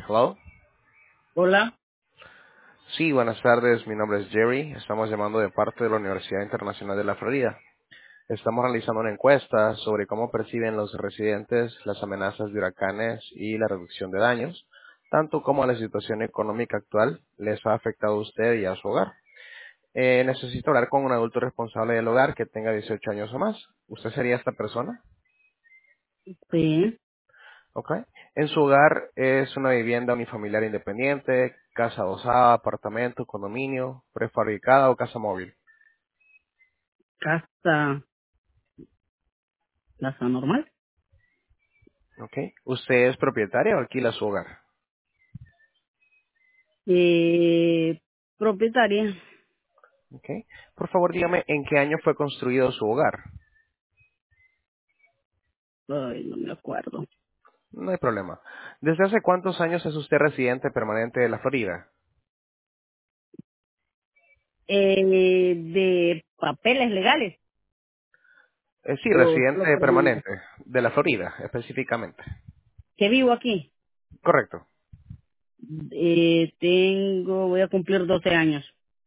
Hello. Hola. Sí, buenas tardes. Mi nombre es Jerry. Estamos llamando de parte de la Universidad Internacional de la Florida. Estamos realizando una encuesta sobre cómo perciben los residentes las amenazas de huracanes y la reducción de daños, tanto como la situación económica actual les ha afectado a usted y a su hogar. Necesito hablar con un adulto responsable del hogar que tenga 18 años o más. ¿Usted sería esta persona? Sí, Ok. En su hogar es una vivienda unifamiliar independiente, casa adosada, apartamento, condominio, prefabricada o casa móvil. casa, casa normal. Ok. ¿Usted es propietaria o alquila su hogar? Propietaria. Ok. Por favor, dígame en qué año fue construido su hogar. Ay, no me acuerdo. No hay problema. ¿Desde hace cuántos años es usted residente permanente de la Florida? De papeles legales. Sí, O solo residente permanente. permanente de la Florida, específicamente. Que vivo aquí. Correcto. Voy a cumplir 12 años.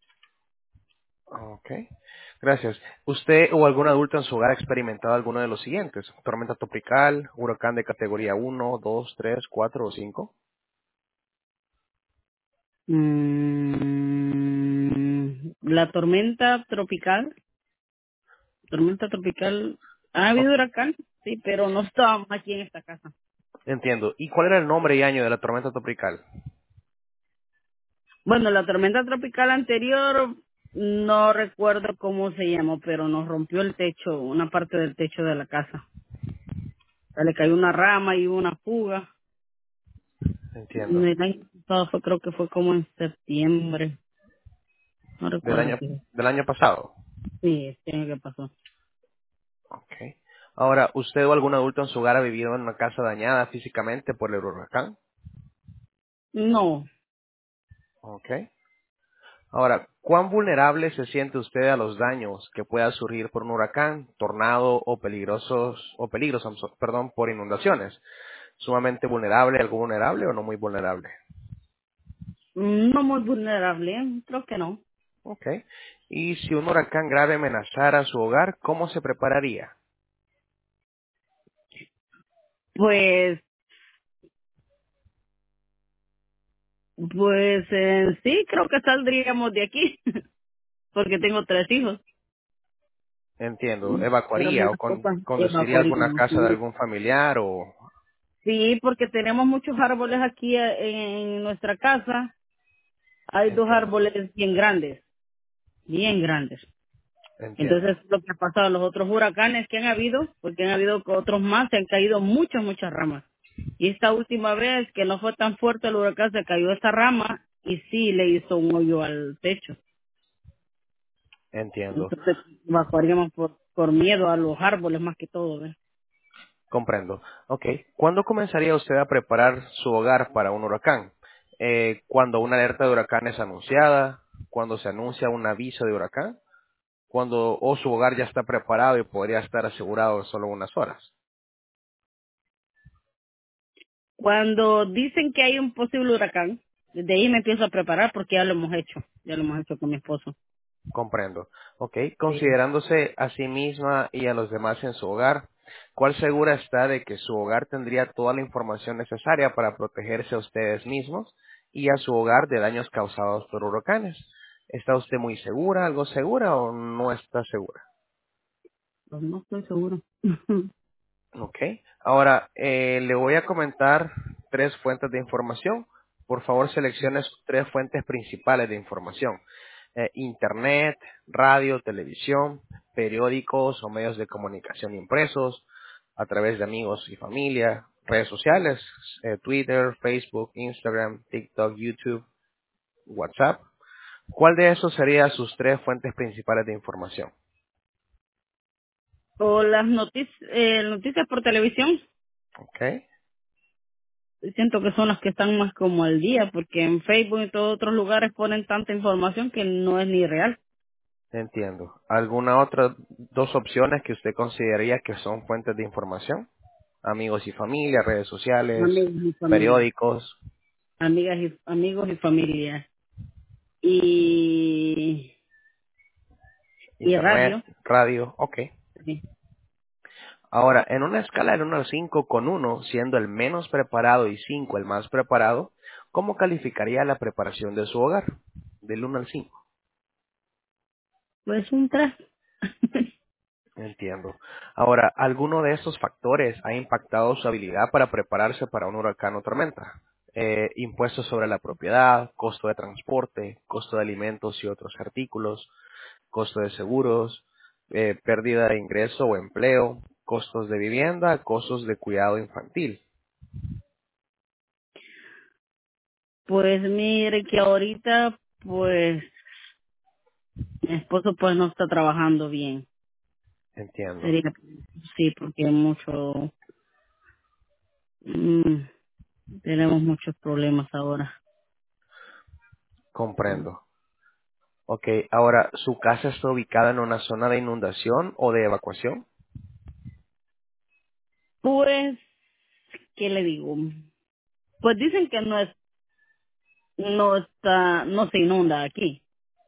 Ok. Gracias. ¿Usted o algún adulto en su hogar ha experimentado alguno de los siguientes? Tormenta tropical, huracán de categoría 1, 2, 3, 4 o 5. La tormenta tropical, ha Oh, habido huracán, sí, pero no estábamos aquí en esta casa. entiendo. ¿Y cuál era el nombre y año de la tormenta tropical? Bueno, la tormenta tropical anterior no recuerdo cómo se llamó, pero nos rompió el techo, una parte del techo de la casa. O sea, le cayó una rama y hubo una fuga. Entiendo. El año pasado creo que fue como en septiembre, no Del recuerdo año, si. del año pasado. Sí, este año que pasó. Ok. Ahora, ¿usted o algún adulto en su hogar ha vivido en una casa dañada físicamente por el huracán? No, Ok. Ahora, ¿cuán vulnerable se siente usted a los daños que pueda surgir por un huracán, tornado o peligros, perdón, por inundaciones? ¿Sumamente vulnerable, algo vulnerable o no muy vulnerable? no muy vulnerable, creo que no. Ok. Y si un huracán grave amenazara su hogar, ¿cómo se prepararía? Pues, sí, creo que saldríamos de aquí, porque tengo 3 hijos. Entiendo, Pero ¿evacuaría o las cosas conduciría a alguna evacuaríamos. casa de algún familiar o...? Sí, porque tenemos muchos árboles aquí en nuestra casa. Hay 2 Entiendo, árboles bien grandes, bien grandes. entiendo, Entonces, lo que ha pasado, los otros huracanes que han habido, porque han habido otros más, se han caído muchas, muchas ramas. Y esta última vez que no fue tan fuerte el huracán, se cayó esta rama y sí le hizo un hoyo al techo. entiendo. Entonces, evacuaríamos por miedo a los árboles más que todo. ¿Ves? Comprendo. Ok. ¿Cuándo comenzaría usted a preparar su hogar para un huracán? ¿Cuando una alerta de huracán es anunciada? ¿Cuando se anuncia un aviso de huracán? ¿Cuando o su hogar ya está preparado y podría estar asegurado en solo unas horas? Cuando dicen que hay un posible huracán, desde ahí me empiezo a preparar porque ya lo hemos hecho con mi esposo. Comprendo. Ok. Sí. Considerándose a sí misma y a los demás en su hogar, ¿cuál segura está de que su hogar tendría toda la información necesaria para protegerse a ustedes mismos y a su hogar de daños causados por huracanes? ¿Está usted muy segura, algo segura o no está segura? Pues no estoy seguro. Ok. Ahora, le voy a comentar tres fuentes de información. Por favor, seleccione sus tres fuentes principales de información. Internet, radio, televisión, periódicos o medios de comunicación impresos, a través de amigos y familia, redes sociales, Twitter, Facebook, Instagram, TikTok, YouTube, WhatsApp. ¿Cuál de esos serían sus tres fuentes principales de información? O las noticias por televisión, Ok. siento que son las que están más como al día, porque en Facebook y todos otros lugares ponen tanta información que no es ni real. Entiendo. ¿Alguna otra dos opciones que usted consideraría que son fuentes de información? Amigos y familia, redes sociales, Amigos y familia. periódicos. amigos y familia. Y, y Internet, radio. radio, ok. Sí. Ahora, en una escala del 1 al 5, con uno siendo el menos preparado y 5 el más preparado, ¿cómo calificaría la preparación de su hogar? Del 1 al 5. Pues un 3. Entiendo. Ahora, ¿alguno de estos factores ha impactado su habilidad para prepararse para un huracán o tormenta? Impuestos sobre la propiedad, costo de transporte, costo de alimentos y otros artículos, costo de seguros, pérdida de ingreso o empleo, costos de vivienda, costos de cuidado infantil. Pues mire que ahorita, pues, mi esposo pues no está trabajando bien. Entiendo, Sería, sí, porque mucho, mm, tenemos muchos problemas ahora. comprendo. Ok, ahora, ¿su casa está ubicada en una zona de inundación o de evacuación? Pues, ¿qué le digo? Pues dicen que no se inunda aquí,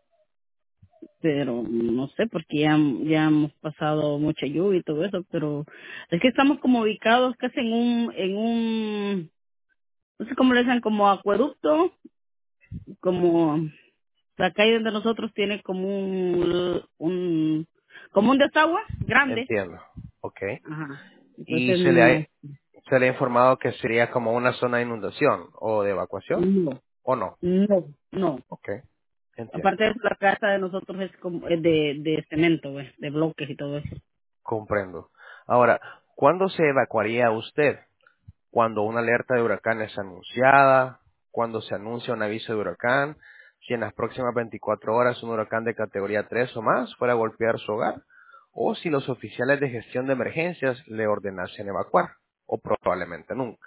pero no sé porque ya hemos pasado mucha lluvia y todo eso, pero es que estamos como ubicados casi en un, no sé cómo le dicen, como acueducto, como la calle donde nosotros tiene como como un desagüe grande. Entiendo. Ok. Ajá. ¿Y Entonces no, se le ha informado que sería como una zona de inundación o de evacuación no, o no? no. Ok, entiendo. Aparte de eso, la casa de nosotros es como es de cemento, pues, de bloques y todo eso. Comprendo. Ahora, ¿cuándo se evacuaría usted? ¿Cuando una alerta de huracán es anunciada? ¿Cuando se anuncia un aviso de huracán? ¿Si en las próximas 24 horas un huracán de categoría 3 o más fuera a golpear su hogar? ¿O si los oficiales de gestión de emergencias le ordenasen evacuar? ¿O probablemente nunca?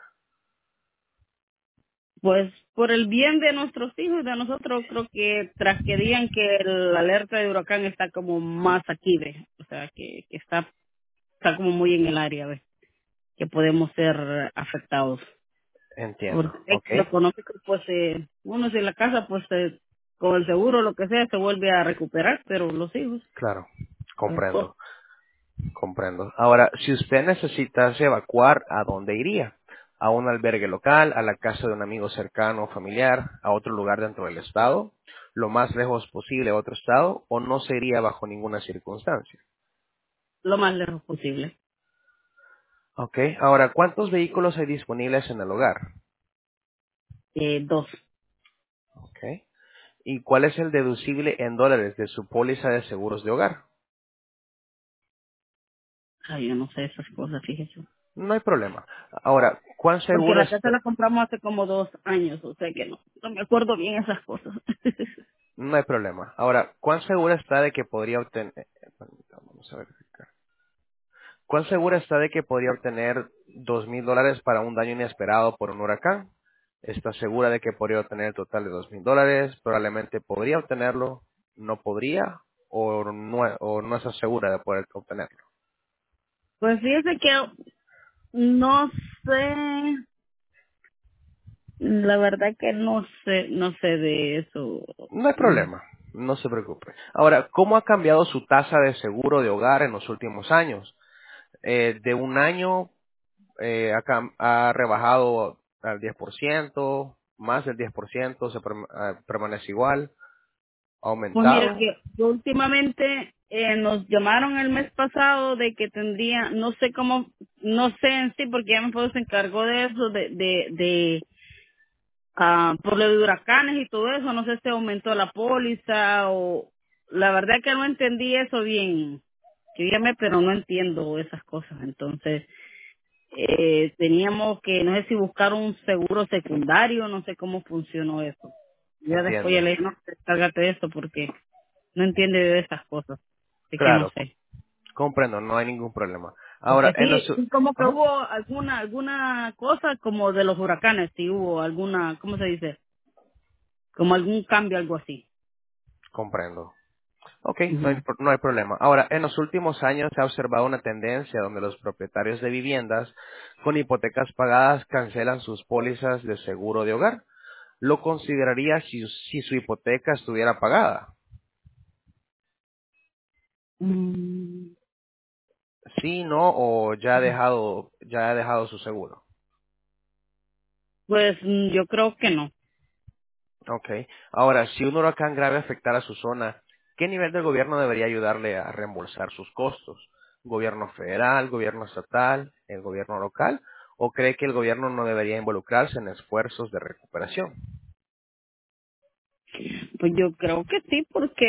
Pues por el bien de nuestros hijos y de nosotros, creo que tras que digan que la alerta de huracán está como más aquí, ¿ve? O sea, que está como muy en el área, ¿ve? Que podemos ser afectados. Entiendo. Porque Ok, lo económico, pues, uno si la casa, pues, con el seguro, lo que sea, se vuelve a recuperar, pero los hijos, claro. las cosas. Comprendo. Comprendo. Ahora, si usted necesitase evacuar, ¿a dónde iría? ¿A un albergue local, a la casa de un amigo cercano o familiar, a otro lugar dentro del estado, lo más lejos posible a otro estado, o no se iría bajo ninguna circunstancia? Lo más lejos posible. Ok. Ahora, ¿cuántos vehículos hay disponibles en el hogar? 2. Ok. ¿Y cuál es el deducible en dólares de su póliza de seguros de hogar? Ay, yo no sé esas cosas, fíjese. No hay problema. Ahora, ¿cuán Porque segura la casa está? la compramos hace como 2 años, o sea que no me acuerdo bien esas cosas. No hay problema. Ahora, ¿cuán segura está de que podría obtener? Vamos a verificar. ¿Cuán segura está de que podría obtener $2,000 para un daño inesperado por un huracán? ¿Está segura de que podría obtener el total de $2,000? Probablemente podría obtenerlo, no podría, o no está segura de poder obtenerlo. Pues fíjese que no sé, la verdad que no sé de eso. No hay Mm. problema, no se preocupe. Ahora, ¿cómo ha cambiado su tasa de seguro de hogar en los últimos años? De un año ha rebajado al 10%, más del 10%, permanece igual, ha Pues mira aumentado. que últimamente nos llamaron el mes pasado de que tendría, no sé en sí, porque ya mi esposo se encargó de eso, por lo de huracanes y todo eso, no sé si aumentó la póliza o la verdad que no entendí eso bien. Yo llamé, pero no entiendo esas cosas. Entonces, teníamos que, no sé si buscar un seguro secundario, no sé cómo funcionó eso. Ya después ya Entiendo. le dije, no, cárgate de esto porque no entiende de esas cosas. Así que no Claro, sé. comprendo, no hay ningún problema. Ahora, Porque en los... sí, como que Ajá, hubo alguna cosa como de los huracanes, sí hubo alguna, ¿cómo se dice? Como algún cambio, algo así. comprendo. Ok, Ujú. no hay problema. Ahora, en los últimos años se ha observado una tendencia donde los propietarios de viviendas con hipotecas pagadas cancelan sus pólizas de seguro de hogar. ¿lo consideraría si su hipoteca estuviera pagada? Mm, ¿Sí, no o ya ha dejado su seguro? Pues yo creo que no. Ok. Ahora, si un huracán grave afectara su zona, ¿qué nivel del gobierno debería ayudarle a reembolsar sus costos? ¿Gobierno federal, gobierno estatal, el gobierno local? ¿O cree que el gobierno no debería involucrarse en esfuerzos de recuperación? Pues yo creo que sí,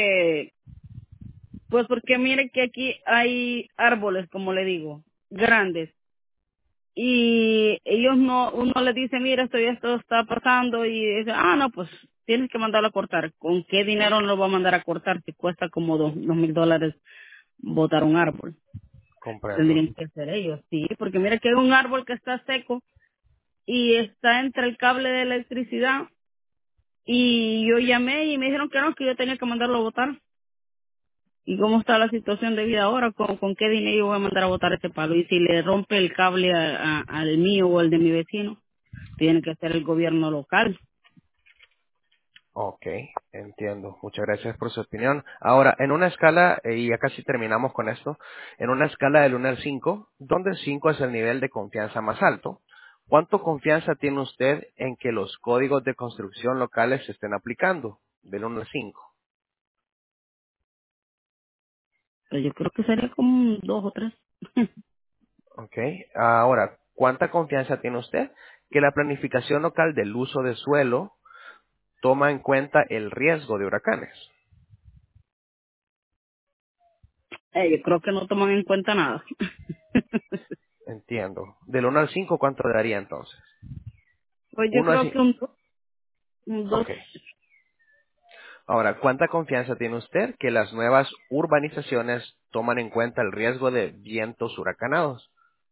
porque mire que aquí hay árboles, como le digo, grandes. Y ellos no, uno le dice, mira, esto está pasando, y dice, no, pues tienes que mandarlo a cortar. ¿Con qué dinero no lo va a mandar a cortar si cuesta como $2,000 botar un árbol? Comprendo. Tendrían que ser ellos, sí, porque mira que hay un árbol que está seco y está entre el cable de electricidad, y yo llamé y me dijeron que no, que yo tenía que mandarlo a botar. ¿Y cómo está la situación de vida ahora? ¿Con qué dinero yo voy a mandar a botar ese palo? Y si le rompe el cable al mío o al de mi vecino, tiene que ser el gobierno local. Ok, entiendo. Muchas gracias por su opinión. Ahora, en una escala, y ya casi terminamos con esto, en una escala del 1 al 5, donde 5 es el nivel de confianza más alto, ¿cuánto confianza tiene usted en que los códigos de construcción locales se estén aplicando? Del 1 al 5. Pero yo creo que sería como un 2 o 3. Ok. Ahora, ¿cuánta confianza tiene usted que la planificación local del uso de suelo toma en cuenta el riesgo de huracanes? Yo creo que no toman en cuenta nada. Entiendo. Del 1 al 5, ¿cuánto le daría entonces? Pues yo 1 al creo 5. que un 2. Ok. Ahora, ¿cuánta confianza tiene usted que las nuevas urbanizaciones toman en cuenta el riesgo de vientos huracanados?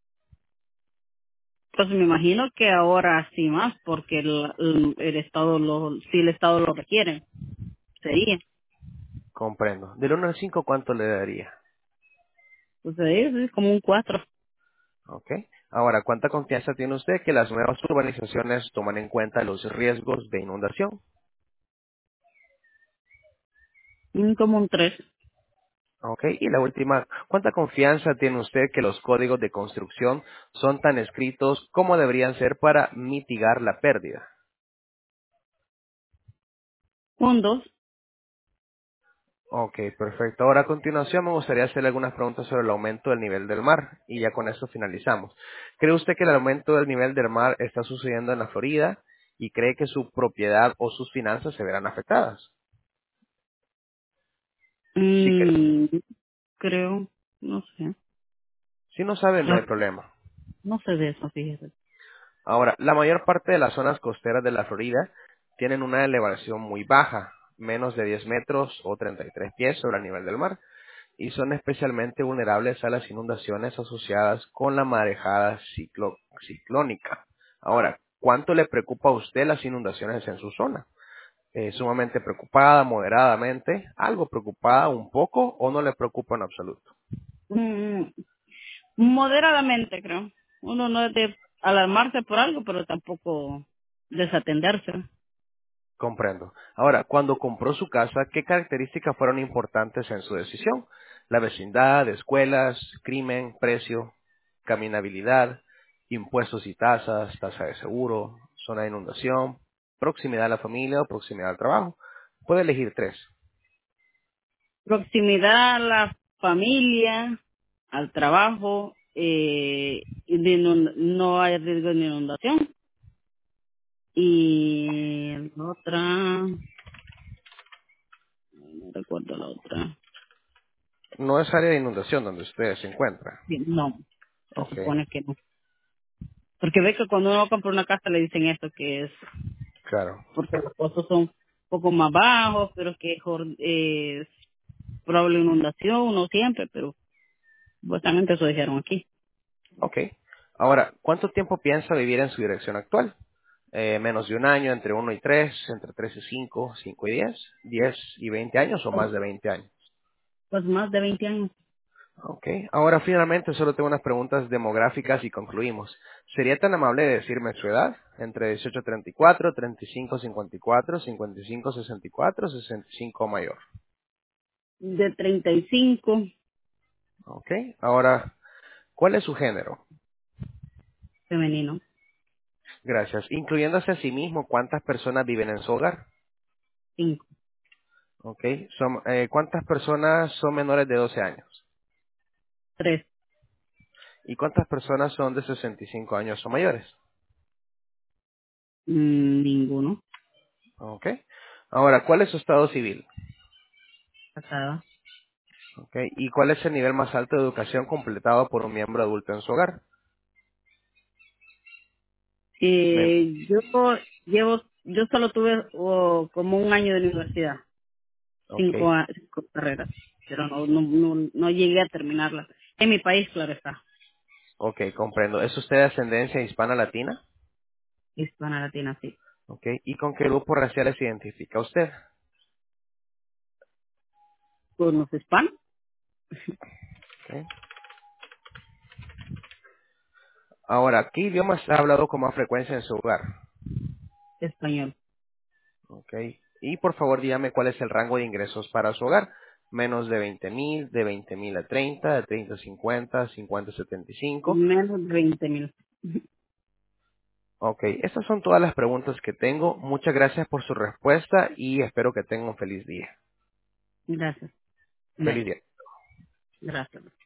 Pues me imagino que ahora sí más, porque el Estado si el Estado lo requiere, sería. Comprendo. Del 1 al 5, ¿cuánto le daría? Pues sería sí, como un 4. Ok. Ahora, ¿cuánta confianza tiene usted que las nuevas urbanizaciones toman en cuenta los riesgos de inundación? Como un 3. Ok. Y la última, ¿cuánta confianza tiene usted que los códigos de construcción son tan escritos como deberían ser para mitigar la pérdida? Un 2. Ok, perfecto. Ahora a continuación me gustaría hacerle algunas preguntas sobre el aumento del nivel del mar y ya con eso finalizamos. ¿Cree usted que el aumento del nivel del mar está sucediendo en la Florida y cree que su propiedad o sus finanzas se verán afectadas? Sí que, Creo, no sé. si no sabe, no hay No, problema. no sé de eso, fíjese. Ahora, la mayor parte de las zonas costeras de la Florida tienen una elevación muy baja, menos de 10 metros o 33 pies sobre el nivel del mar, y son especialmente vulnerables a las inundaciones asociadas con la marejada ciclónica. Ahora, ¿cuánto le preocupa a usted las inundaciones en su zona? ¿Sumamente preocupada, moderadamente, algo preocupada, un poco o no le preocupa en absoluto? Mm, Moderadamente, creo. Uno no es de alarmarse por algo, pero tampoco desatenderse. Comprendo. Ahora, cuando compró su casa, ¿qué características fueron importantes en su decisión? La vecindad, escuelas, crimen, precio, caminabilidad, impuestos y tasas, tasa de seguro, zona de inundación, proximidad a la familia o proximidad al trabajo. Puede elegir tres. Proximidad a la familia, al trabajo, y no hay riesgo de inundación. Y la otra, no recuerdo la otra. No es área de inundación donde usted se encuentra. Sí, no, se Ok, supone que no. Porque ve que cuando uno compra una casa le dicen esto, que es claro. porque los costos son un poco más bajos, pero que es probable inundación, no siempre, pero supuestamente eso dijeron aquí. Ok. Ahora, ¿cuánto tiempo piensa vivir en su dirección actual? Menos de un año, entre 1 y 3, entre 3 y 5, 5 y 10, 10 y 20 años o más de 20 años. Pues más de 20 años. Ok. Ahora finalmente solo tengo unas preguntas demográficas y concluimos. ¿Sería tan amable de decirme su edad? Entre 18 y 34, 35 54, 55 64, 65 o mayor. De 35, Ok. Ahora, ¿cuál es su género? femenino, Gracias. Incluyéndose a sí mismo, ¿cuántas personas viven en su hogar? 5, Ok. ¿Cuántas personas son menores de 12 años? 3, ¿Y cuántas personas son de 65 años o mayores? ninguno, Ok. Ahora, ¿cuál es su estado civil? casada. Ok. ¿Y cuál es el nivel más alto de educación completado por un miembro adulto en su hogar? Me- Yo yo solo tuve como un año de universidad, ok. 5 carreras, pero no llegué a terminarla. En mi país, claro está, Ok, comprendo. ¿Es usted de ascendencia hispana latina? hispana latina, sí. Ok. ¿Y con qué grupo racial se identifica usted? Con los hispanos, Ok. Ahora, ¿qué idiomas ha hablado con más frecuencia en su hogar? español. Ok. Y por favor dígame cuál es el rango de ingresos para su hogar. Menos de 20,000, de 20,000 a 30, de 30 a 50, 50 a 75. Menos de 20,000. Ok, estas son todas las preguntas que tengo. Muchas gracias por su respuesta y espero que tenga un feliz día. Gracias. Feliz Bye. día. Gracias.